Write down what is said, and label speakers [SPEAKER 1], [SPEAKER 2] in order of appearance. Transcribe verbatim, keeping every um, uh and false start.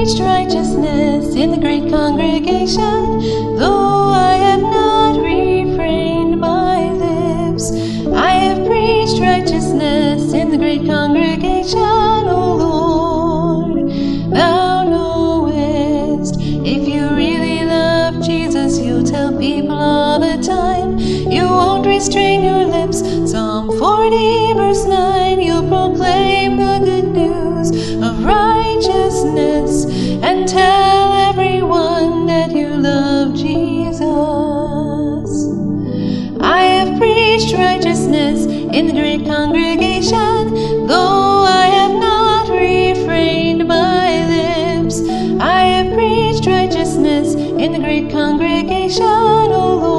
[SPEAKER 1] preached righteousness in the great congregation, though I have not refrained my lips. I have preached righteousness in the great congregation, O Lord. Thou knowest, if you really love Jesus, you'll tell people all the time. You won't restrain your lips. Psalm forty verse nine, you'll proclaim the good news of righteousness and tell everyone that you love Jesus. I have preached righteousness in the great congregation, though I have not refrained my lips. I have preached righteousness in the great congregation, O Lord.